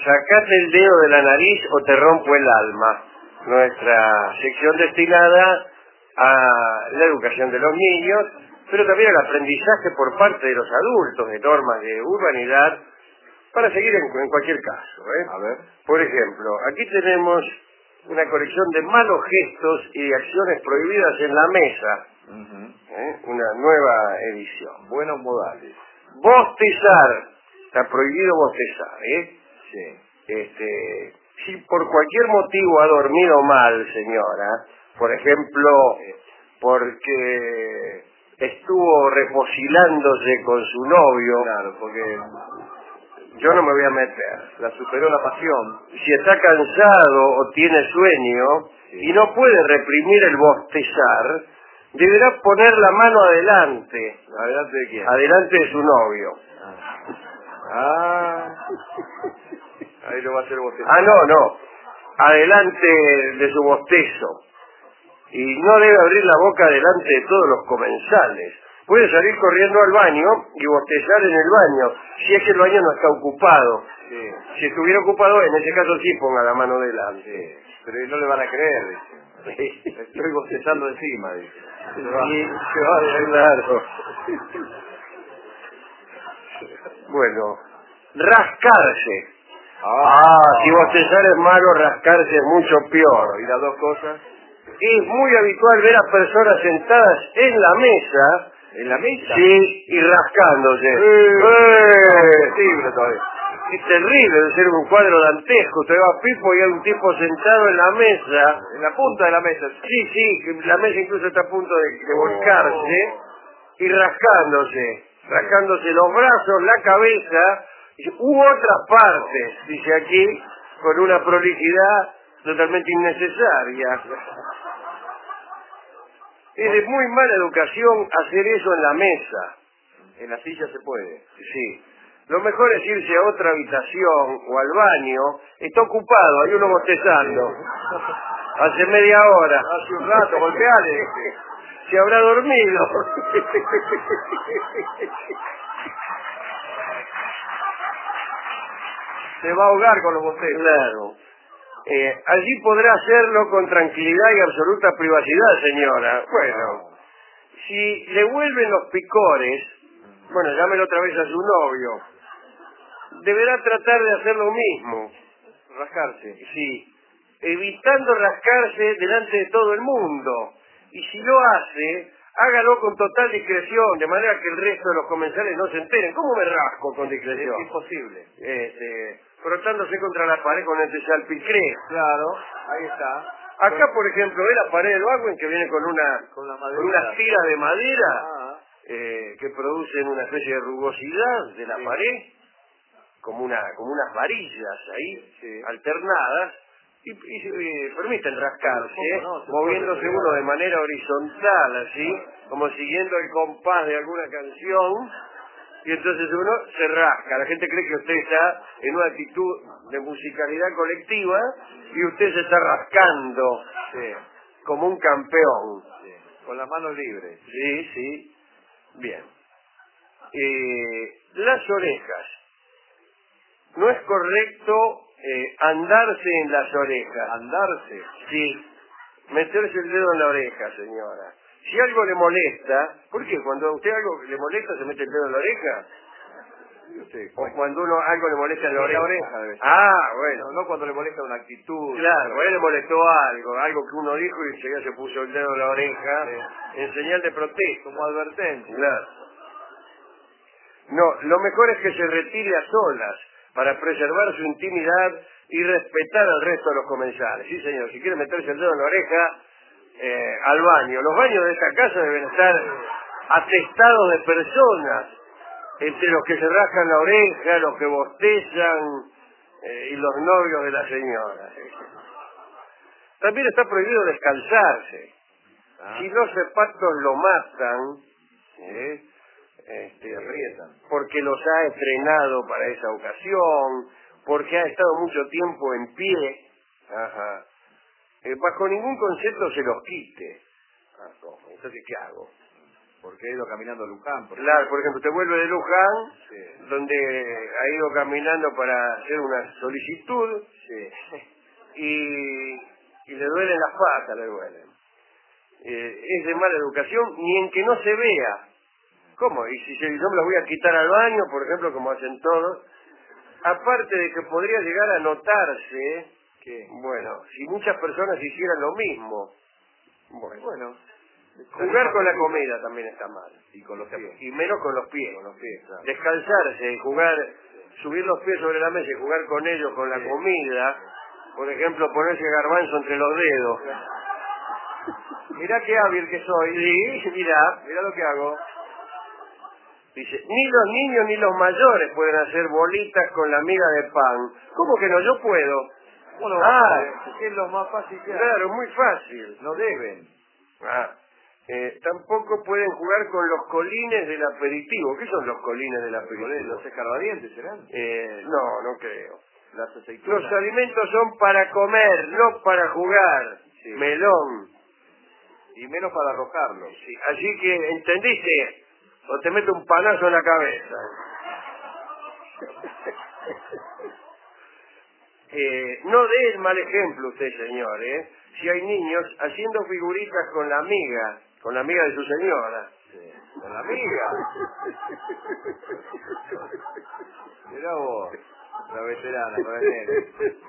Sacate el dedo de la nariz o te rompo el alma. Nuestra sección destinada a la educación de los niños, pero también al aprendizaje por parte de los adultos de normas de urbanidad, para seguir en cualquier caso. A ver. Por ejemplo, aquí tenemos una colección de malos gestos y de acciones prohibidas en la mesa. Una nueva edición. Buenos modales. Bostezar. Está prohibido bostezar, Sí. Si por cualquier motivo ha dormido mal, señora, por ejemplo, porque estuvo refocilándose con su novio. Claro, porque Yo no me voy a meter. la superó la pasión. Si está cansado o tiene sueño y no puede reprimir el bostezar, deberá poner la mano adelante. ¿Adelante de quién? Adelante de su novio. Ahí lo va a hacer bostezar. No. Adelante de su bostezo. Y no debe abrir la boca delante de todos los comensales. Puede salir corriendo al baño y bostezar en el baño, si es que el baño no está ocupado. Sí. Si estuviera ocupado, en ese caso sí ponga la mano delante. Pero no le van a creer, dice. Estoy bostezando encima, dice. Se va de largo. Bueno, rascarse. Si bostezar es malo, rascarse es mucho peor. ¿Y las dos cosas? Es muy habitual ver a personas sentadas en la mesa. ¿En la mesa? Sí, y rascándose. Terrible todavía. Es terrible, debe ser un cuadro dantesco. Usted va a Pipo y hay un tipo sentado en la mesa. En la punta de la mesa. Sí, que la mesa incluso está a punto de volcarse. Y rascándose los brazos, la cabeza, u otras partes, dice aquí, con una prolijidad totalmente innecesaria. Es de muy mala educación hacer eso en la mesa. En la silla se puede. Sí. Lo mejor es irse a otra habitación o al baño. Está ocupado, hay uno bostezando. Hace media hora. Hace un rato, golpeale. Se habrá dormido. Se va a ahogar con los bostezos. Claro. Allí podrá hacerlo con tranquilidad y absoluta privacidad, señora. Bueno, si le vuelven los picores, llámelo otra vez a su novio. Deberá tratar de hacer lo mismo. Rascarse. Sí, evitando rascarse delante de todo el mundo. Y si lo hace, hágalo con total discreción, de manera que el resto de los comensales no se enteren. ¿Cómo me rasco con discreción? Es imposible. Frotándose contra la pared con el salpicré. Claro, ahí está. Acá, por ejemplo, ve la pared del bajo en que viene con unas tiras de madera que producen una especie de rugosidad de la pared, como unas varillas ahí, alternadas, y permiten rascarse, moviéndose uno de manera horizontal, así, como siguiendo el compás de alguna canción, y entonces uno se rasca. La gente cree que usted está en una actitud de musicalidad colectiva, y usted se está rascando, como un campeón. Con las manos libres. Sí. Bien. Las orejas. No es correcto andarse en las orejas. ¿Andarse? Sí. Meterse el dedo en la oreja, señora. Si algo le molesta, ¿por qué? Cuando a usted algo le molesta, se mete el dedo en la oreja. O cuando algo le molesta en la oreja. Debe ser. Bueno. No cuando le molesta una actitud. Claro, a él le molestó algo que uno dijo y enseguida se puso el dedo en la oreja en señal de protesta. Como advertencia. Claro. No, lo mejor es que se retire a solas para preservar su intimidad y respetar al resto de los comensales. Sí, señor, si quiere meterse el dedo en la oreja, al baño. Los baños de esta casa deben estar atestados de personas, entre los que se rascan la oreja, los que bostezan y los novios de la señora. También está prohibido descalzarse. Si los zapatos lo matan, porque los ha estrenado para esa ocasión, porque ha estado mucho tiempo en pie, bajo ningún concepto se los quite. ¿Cómo? Entonces, ¿qué hago? Porque ha ido caminando a Luján. Claro, por ejemplo, usted vuelve de Luján, sí, donde ha ido caminando para hacer una solicitud, sí, y le duelen las patas, le duelen. Es de mala educación, ni en que no se vea. ¿Cómo? Y si yo me las voy a quitar al baño, por ejemplo, como hacen todos, aparte de que podría llegar a notarse, que, bueno, si muchas personas hicieran lo mismo, bueno, jugar con la comida también está mal. Y con los pies. Y menos con los pies. Con los pies, claro. Descalzarse, jugar, subir los pies sobre la mesa y jugar con ellos, con la comida, por ejemplo, ponerse garbanzo entre los dedos. Mirá qué hábil que soy. Sí, mirá lo que hago. Dice, ni los niños ni los mayores pueden hacer bolitas con la miga de pan. ¿Cómo que no? Yo puedo. Bueno, es lo más fácil que hay. Claro, muy fácil. No deben. Tampoco pueden jugar con los colines del aperitivo. ¿Qué son los colines del aperitivo? ¿Los escarbadientes serán? No creo. Las aceitunas. Los alimentos son para comer, no para jugar. Sí. Melón. Y menos para arrojarlos. Sí. Así que, ¿entendiste? O te mete un palazo en la cabeza. No dé el mal ejemplo usted, señor, si hay niños haciendo figuritas con la amiga de su señora. Sí. ¿Con la amiga? Mirá vos, la veterana, con el nene.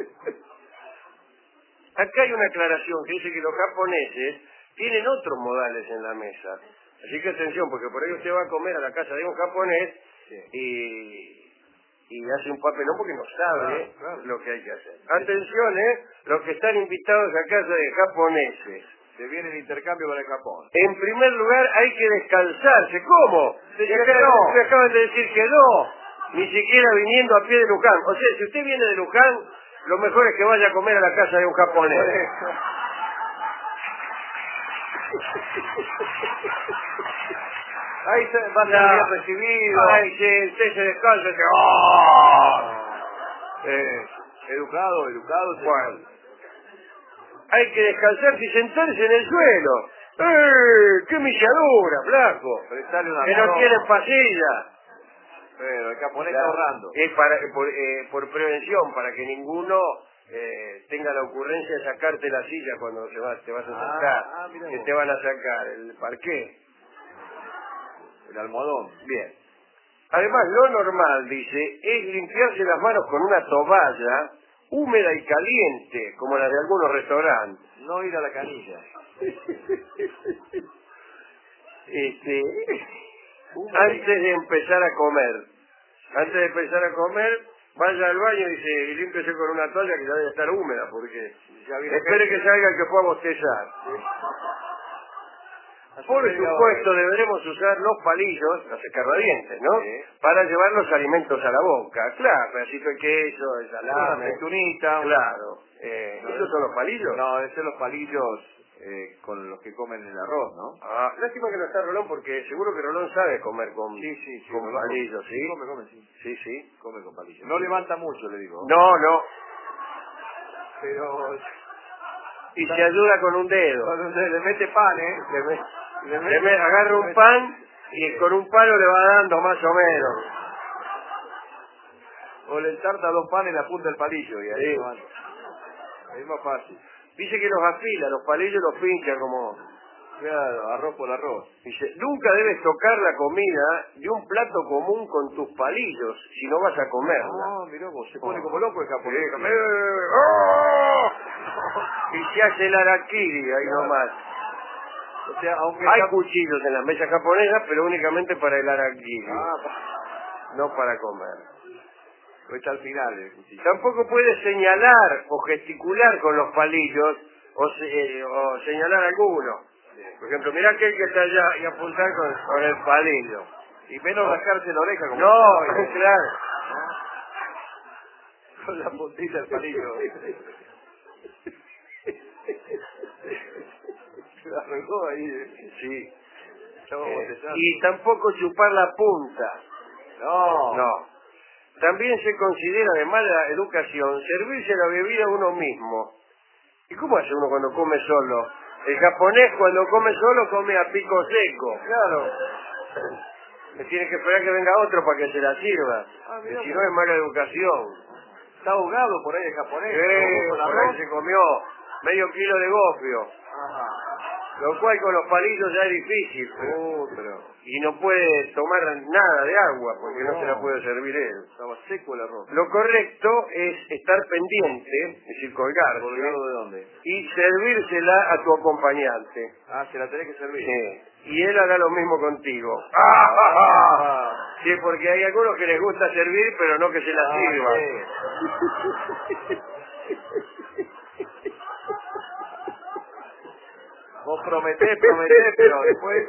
Acá hay una aclaración que dice que los japoneses tienen otros modales en la mesa. Así que atención, porque por ahí usted va a comer a la casa de un japonés, sí, y hace un papelón porque no sabe lo que hay que hacer. Atención, los que están invitados a casa de japoneses. Se viene el intercambio para el Japón. En primer lugar, hay que descalzarse. ¿Cómo? Me acaban de decir que no. Ni siquiera viniendo a pie de Luján. O sea, si usted viene de Luján, lo mejor es que vaya a comer a la casa de un japonés. Ahí va a ser bien recibido. Ay, sí, usted se descalza y dice, ¡oh! Educado. Bueno. Hay que descansarse y sentarse en el suelo. ¡Qué milladura, flaco! Que no tienen pasilla. Pero el japonés está ahorrando. Es por prevención, para que ninguno tenga la ocurrencia de sacarte la silla cuando te vas a sentar. Que te van a sacar el parqué. El almohadón. Bien. Además, lo normal, dice, es limpiarse las manos con una toalla húmeda y caliente, como la de algunos restaurantes. No ir a la canilla. Antes de empezar a comer, vaya al baño y límpiese con una toalla que ya debe estar húmeda, porque espere que salga el que pueda bostezar. Por supuesto, deberemos usar los palillos, los escarbadientes, ¿no? Sí. Para llevar los alimentos a la boca. Claro, pedacito de queso, de salame, aceitunita. Claro. ¿Esos son los palillos? No, esos son los palillos con los que comen el arroz, ¿no? Lástima que no está Rolón, porque seguro que Rolón sabe comer con palillos, ¿sí? Come, sí. Sí. Come con palillos. No levanta mucho, le digo. No. Pero... Y se ayuda con un dedo. Le mete pan, agarra un pan y con un palo le va dando más o menos. O le ensarta 2 panes en la punta del palillo y ahí es más fácil. Dice que los afila, los palillos los pincha como... Claro, arroz por arroz. Dice, nunca debes tocar la comida de un plato común con tus palillos si no vas a comerla. No, mirá vos, se pone como loco el japonés. Y se hace el harakiri ahí nomás. O sea, aunque hay cuchillos en las mesas japonesas, pero únicamente para el harakiri. No para comer. Pues está al final el cuchillo. Tampoco puedes señalar o gesticular con los palillos o señalar alguno. Por ejemplo, mirá aquel que está allá y apuntar con el palillo. Y menos rascarse la oreja como... No, claro. Con la puntita del palillo. Se arrancó ahí. Sí. Y tampoco chupar la punta. No. También se considera de mala educación servirse la bebida a uno mismo. ¿Y cómo hace uno cuando come solo? El japonés cuando come solo come a pico seco. Claro. Me tiene que esperar que venga otro para que se la sirva. Que si no es mala educación. Está ahogado por ahí el japonés. Por ahí se comió medio kilo de gofio. Ajá. Lo cual con los palillos ya es difícil. Pero... Y no puede tomar nada de agua porque no se la puede servir él. Estaba seco el arroz. Lo correcto es estar pendiente, es decir, colgarse. ¿Colgado de dónde? Y servírsela a tu acompañante. Ah, se la tenés que servir. Sí. Y él hará lo mismo contigo. Sí, porque hay algunos que les gusta servir, pero no que se la sirvan. Sí. Vos prometés, pero después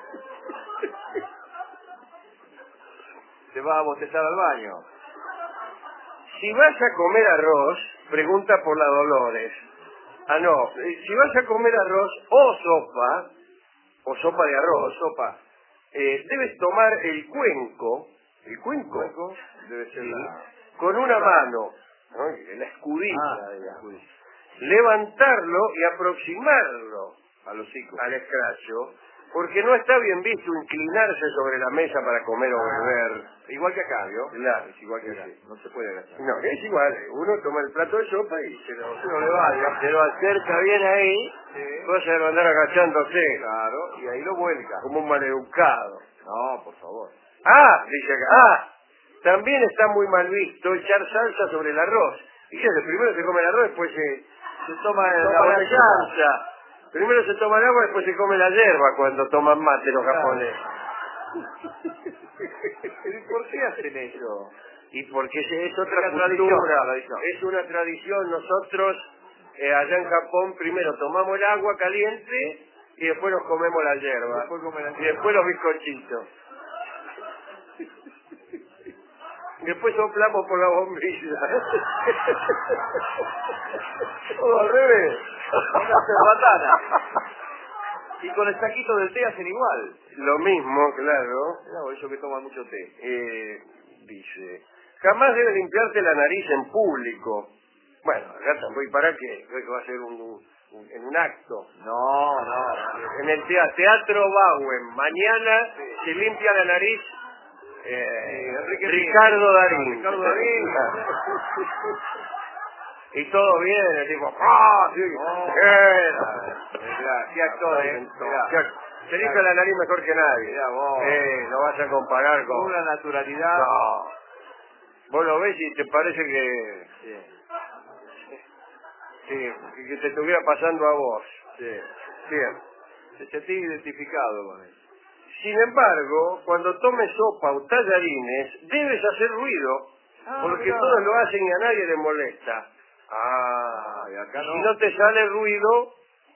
te vas a bostezar al baño. Si vas a comer arroz, pregunta por la Dolores. Ah, no. Si vas a comer arroz o sopa de arroz, debes tomar el cuenco. ¿El cuenco? Debe ser con una mano, ¿no? La escudilla, digamos. escudilla. Levantarlo y aproximarlo al escracho, porque no está bien visto inclinarse sobre la mesa para comer o beber. Igual que acá, ¿vio? Claro, es igual que acá. Sí. No se puede agachar. No, es igual. Uno toma el plato de sopa y se lo acerca bien ahí, cosa de no andar agachándose. Claro, y ahí lo vuelca. Como un maleducado. No, por favor. Dice acá, también está muy mal visto echar salsa sobre el arroz. Fíjate, primero se come el arroz, después se toma la salsa. Primero se toma el agua, después se come la hierba cuando toman mate los japoneses. ¿Y por qué hacen eso? Y porque es otra tradición. cultura, es una tradición. Nosotros allá en Japón primero tomamos el agua caliente y después nos comemos la hierba. Y después los bizcochitos. Y después soplamos por la bombilla. Todo al revés. Una cerbatana. Y con el saquito del té hacen igual. Lo mismo, claro. Claro, ellos que toman mucho té. Dice, jamás debes limpiarte la nariz en público. Bueno, acá tampoco. ¿Y para qué? Creo que va a ser en un acto. No. En el Teatro Bauen. Mañana se limpia la nariz Ricardo Darín. Y todo bien, tipo, qué actor, se limpia la nariz mejor que nadie. No vas a comparar con una naturalidad. No. Vos lo ves y te parece que que te estuviera pasando a vos. Bien. Se sentí identificado con él. Sin embargo, cuando tomes sopa o tallarines, debes hacer ruido, porque todos lo hacen y a nadie le molesta. Y acá si no te sale ruido,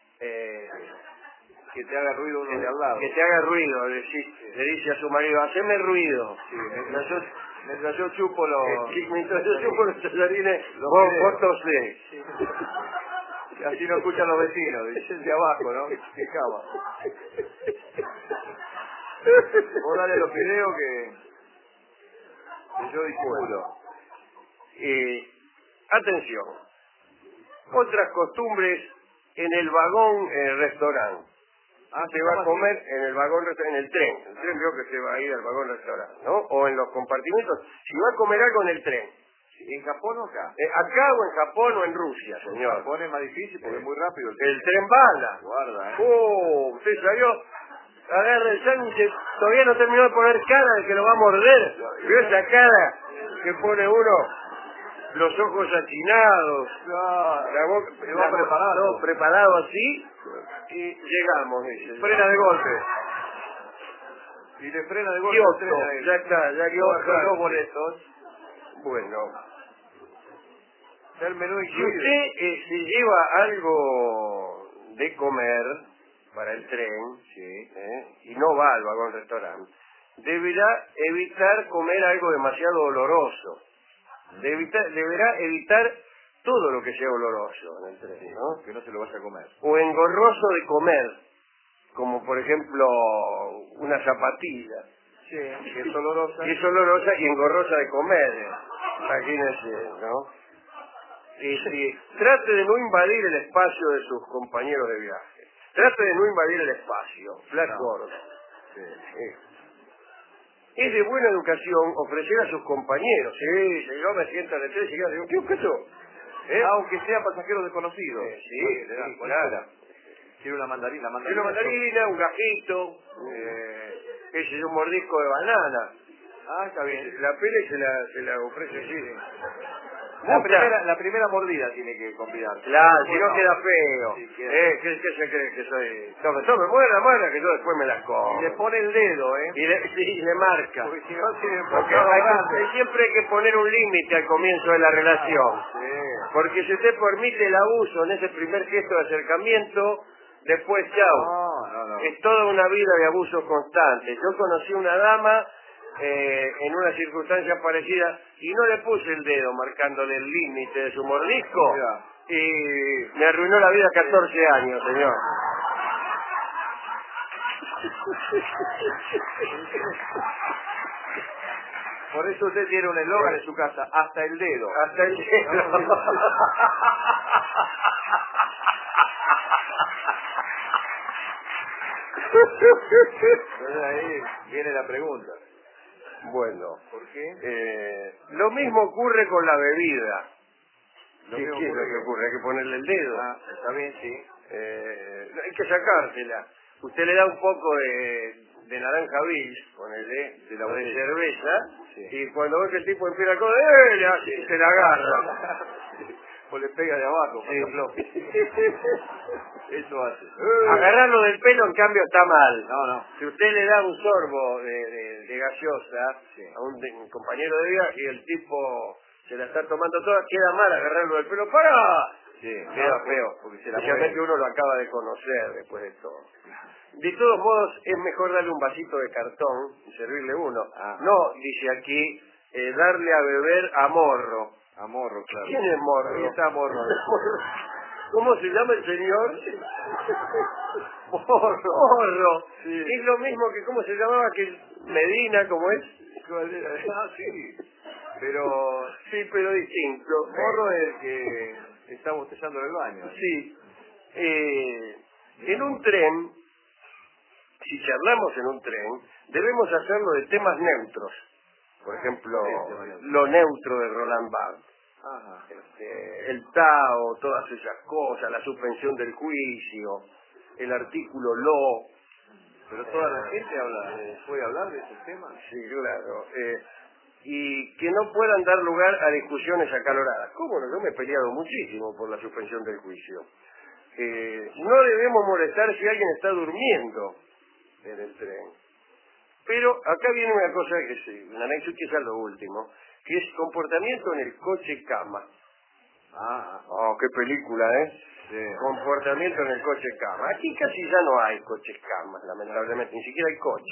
que te haga ruido uno de al lado. Que te haga ruido, le dice a su marido, haceme ruido. Mientras yo chupo los... mientras yo chupo los tallarines, vos tosés. Así no escuchan los vecinos, dicen de abajo, ¿no? En cama. Vos dale los videos que yo disimulo. Atención. Otras costumbres en el vagón restaurante. Se va a comer en el vagón restaurante, en el tren. El tren veo que se va a ir al vagón restaurante, ¿no? O en los compartimentos. Si va a comer algo en el tren. ¿En Japón o acá? Acá o en Japón o en Rusia, señor. En Japón es más difícil porque es muy rápido. El tren bala. Guarda, usted salió, agarra el sándwich, todavía no terminó de poner cara de que lo va a morder. ¿Vio esa cara que pone uno? Los ojos achinados, la boca preparado así, y llegamos, dice. Frena de golpe. Y le frena de golpe. Ya está, ya quedó bajado. Los boletos. Bueno. El menú si usted se lleva algo de comer para el tren, y no va al vagón restaurante, deberá evitar comer algo demasiado oloroso. Deberá evitar todo lo que sea oloroso en el tren, ¿no? Que no se lo vaya a comer. O engorroso de comer, como por ejemplo una zapatilla. Que es olorosa. Y es olorosa y engorrosa de comer. Imagínese, ¿no? Trate de no invadir el espacio de sus compañeros de viaje. Trate de no invadir el espacio. Flash Gordon. Es de buena educación ofrecer a sus compañeros. Sí, yo me siento detrás y digo, ¿qué es eso? Aunque sea pasajero desconocido. Sí, claro. Quiero una mandarina. Quiero una mandarina, un gajito, un mordisco de banana. Ah, está bien. La pele se la ofrece así. La primera mordida tiene que convidar. Claro, si no queda feo. Sí, queda. ¿Qué se cree que soy? Tome, muera, que yo después me las como. Y le pone el dedo, Y le marca. Porque si no tiene siempre hay que poner un límite al comienzo de la relación. Sí. Porque si usted permite el abuso en ese primer gesto de acercamiento, después chao. No. Es toda una vida de abusos constantes. Yo conocí una dama en una circunstancia parecida y no le puse el dedo marcándole el límite de su mordisco y me arruinó la vida 14 años, señor. Por eso usted tiene un eslogan en su casa, hasta el dedo. Hasta el dedo. Entonces ahí viene la pregunta. Bueno, ¿por qué? Lo mismo ocurre con la bebida. ¿Qué es lo que ocurre? Hay que ponerle el dedo. Está bien, sí. Hay que sacársela. Usted le da un poco de naranja bis, ponele, de cerveza, y cuando ve que el tipo empieza a comer, así se la agarra. O le pega de abajo, sí. Eso hace. Agarrarlo del pelo, en cambio, está mal. No. Si usted le da un sorbo de gaseosa a un compañero de viaje y el tipo se la está tomando toda, queda mal agarrarlo del pelo. ¡Para! Queda feo, porque especialmente uno lo acaba de conocer después de todo. De todos modos, es mejor darle un vasito de cartón y servirle uno. No, dice aquí, darle a beber a morro. A morro, claro. ¿Quién es morro? Ahí está morro. ¿Cómo se llama el señor? Morro. Sí. Es lo mismo que, ¿cómo se llamaba? Que Medina, ¿cómo es? Sí. Pero distinto. morro es el que está bostezando en el baño. Sí. En un tren, si charlamos en un tren, debemos hacerlo de temas neutros. Por ejemplo, lo neutro de Roland Barthes. El Tao, todas esas cosas, la suspensión del juicio, el artículo lo. Pero toda la gente puede hablar de esos temas. Sí, claro. Y que no puedan dar lugar a discusiones acaloradas. ¿Cómo no? Yo me he peleado muchísimo por la suspensión del juicio. No debemos molestar si alguien está durmiendo en el tren. Pero acá viene una cosa que es un análisis que es a lo último, que es comportamiento en el coche-cama. Oh, qué película, ¿eh? Sí. Comportamiento en el coche-cama. Aquí casi ya no hay coches-camas, lamentablemente, ni siquiera hay coche.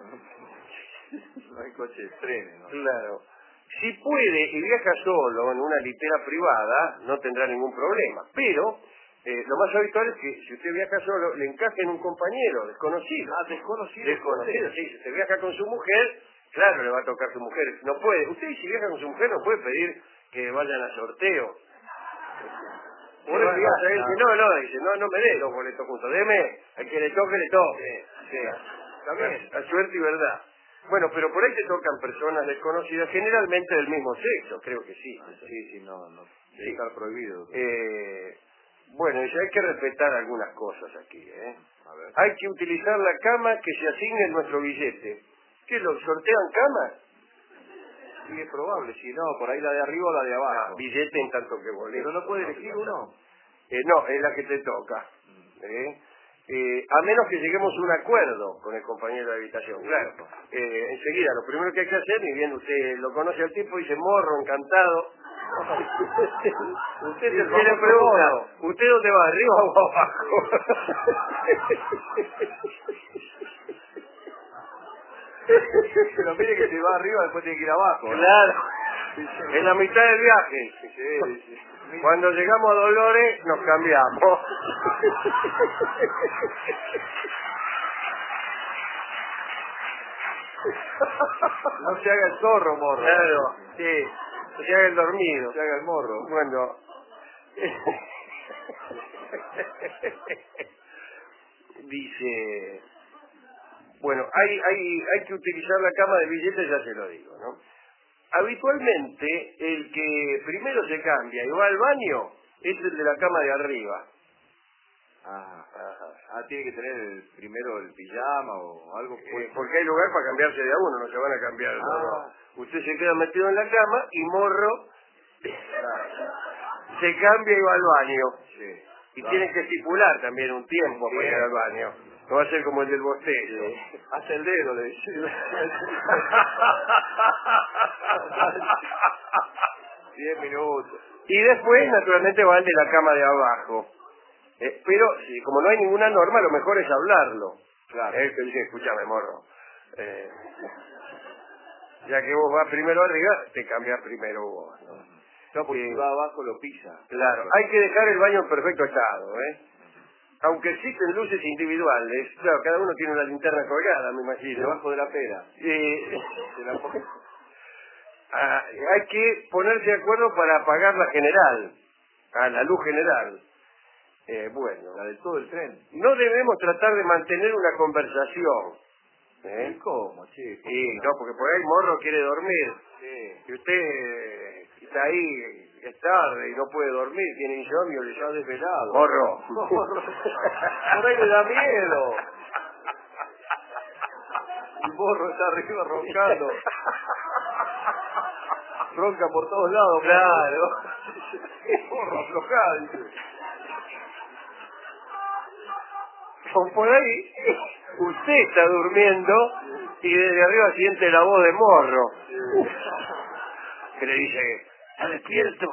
No hay coches, trenes, ¿no? Claro. Si puede y viaja solo en una litera privada, no tendrá ningún problema. Pero lo más habitual es que si usted viaja solo, le encaje en un compañero desconocido. Desconocido, sí. Si usted viaja con su mujer, claro, le va a tocar su mujer. No puede. Usted, si viaja con su mujer, no puede pedir que vayan a sorteo. Por eso dice, no me dé los boletos juntos. Deme, al que le toque, le toque. Sí. También, a suerte y verdad. Bueno, pero por ahí te tocan personas desconocidas, generalmente del mismo sexo, creo que sí. No. Debe estar prohibido. Bueno, ya hay que respetar algunas cosas aquí, ¿eh? A ver. Hay que utilizar la cama que se asigne en nuestro billete. ¿Qué, lo sortean camas? Sí, es probable, si no, por ahí la de arriba o la de abajo. Billete en tanto que boleto. ¿Pero no puede elegir uno? No, es la que te toca. A menos que lleguemos a un acuerdo con el compañero de habitación, claro. Enseguida, lo primero que hay que hacer, ni bien usted lo conoce al tipo, dice, morro, encantado. Usted se le pregunta, ¿usted dónde va, arriba o abajo? Pero mire que si va arriba después tiene que ir abajo. Claro, en la mitad del viaje. Sí. Cuando llegamos a Dolores nos cambiamos. No se haga el zorro, morro. Claro, sí. No se haga el dormido. Se haga el morro. Bueno. dice, bueno, hay que utilizar la cama de billetes, ya se lo digo, ¿no? Habitualmente, el que primero se cambia y va al baño es el de la cama de arriba. Tiene que tener primero el pijama o algo. Porque hay lugar para cambiarse de a uno, no se van a cambiar. No. Usted se queda metido en la cama y Morro se cambia y va al baño. Sí. Y tienen que estipular también un tiempo para ir al baño. No va a ser como el del bostezo. Sí. Hace el dedo, le dice. 10 minutos. Y después, naturalmente, va el de la cama de abajo. Pero, como no hay ninguna norma, lo mejor es hablarlo. Claro. Que dice, escúchame, Morro. Ya que vos vas primero arriba, te cambias primero vos, ¿no? No, porque si va abajo lo pisa. Claro, hay que dejar el baño en perfecto estado, Aunque existen luces individuales, claro, cada uno tiene una linterna colgada, me imagino. Debajo de la pera. Hay que ponerse de acuerdo para apagar la general, la luz general. Bueno, la de todo el tren. No debemos tratar de mantener una conversación. ¿Y cómo, chico? Sí, no, porque por ahí Morro quiere dormir. Sí. Y usted está ahí, es tarde y no puede dormir, tiene insomnio, le llama desvelado. Morro. Por ahí le da miedo. El Morro está arriba roncando. Ronca por todos lados. Claro. Morro, aflojá, dice. Por ahí, usted está durmiendo y desde arriba siente la voz de Morro. Que le dice, ¿está despierto?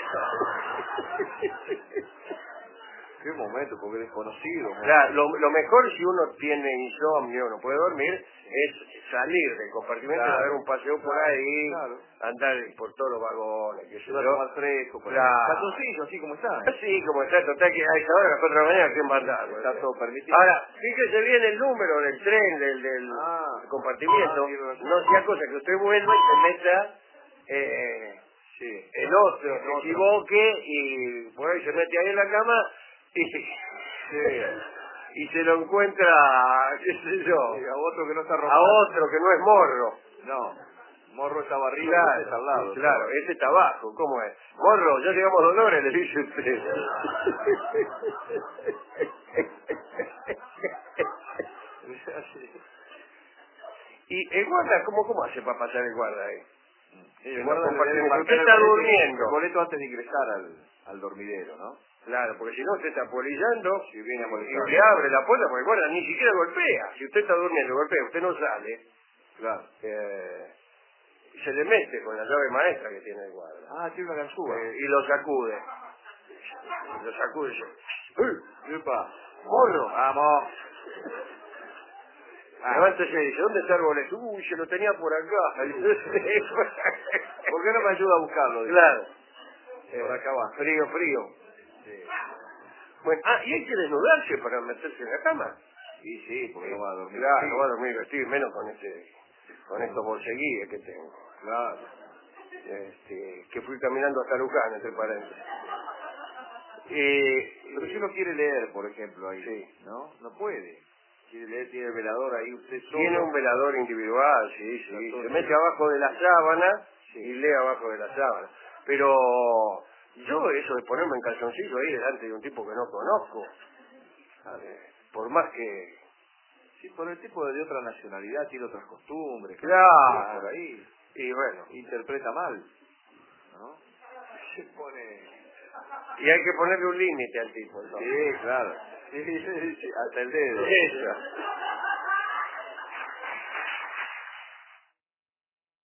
Qué momento, porque desconocido. Claro, lo mejor si uno tiene insomnio, no puede dormir, es salir del compartimento, claro, dar un paseo por ahí, claro, andar por todos los vagones, que se va a tomar fresco, calzoncillo, así como está. Así como está, total que a esa hora, a las 4 de la mañana, ¿quién va a andar? Está todo permitido. Ahora, fíjese bien el número del tren, del compartimiento, no sea cosa que usted vuelva y se meta el otro, se equivoque y por ahí se mete ahí en la cama y se lo encuentra, qué sé yo, a otro que no está a otro que no es Morro. No, Morro estaba arriba, claro, y está al lado. Claro, ese está abajo, ¿cómo es? Morro, ya llegamos Dolores, le dice usted. Y el guarda, ¿cómo hace para pasar el guarda ahí? El guarda usted está durmiendo. El boleto antes de ingresar al dormidero, ¿no? Claro, porque si no usted está apolillando y le abre la puerta, porque el guarda ni siquiera golpea. Si usted está durmiendo, golpea, usted no sale. Claro. Se le mete con la llave maestra que tiene el guarda. Tiene una ganzúa. Y lo sacude. Lo sacude y dice, ¡Epa! ¡Morro! ¡Vamos! Levántese y dice, ¿dónde está el boleto? Uy, se lo tenía por acá. ¿Por qué no me ayuda a buscarlo? Claro. Por acá va. Frío. Sí. Bueno, y hay que desnudarse para meterse en la cama. Sí, porque no va a dormir. Claro, no va a dormir vestido, menos con estos bolseguíes que tengo. Claro. Que fui caminando hasta Luján, entre paréntesis. Pero si uno quiere leer, por ejemplo, ahí, no puede. Quiere leer, tiene el velador ahí usted solo. Tiene un velador individual, sí. Se mete abajo de la sábana y lee abajo de la sábana. Pero yo eso de ponerme en calzoncillo ahí delante de un tipo que no conozco, por más que... Sí, por el tipo de otra nacionalidad, tiene otras costumbres. Claro. Por ahí. Y bueno. Interpreta mal, ¿no? Se pone... Y hay que ponerle un límite al tipo, ¿no? Sí, claro. Sí, hasta el dedo. Eso.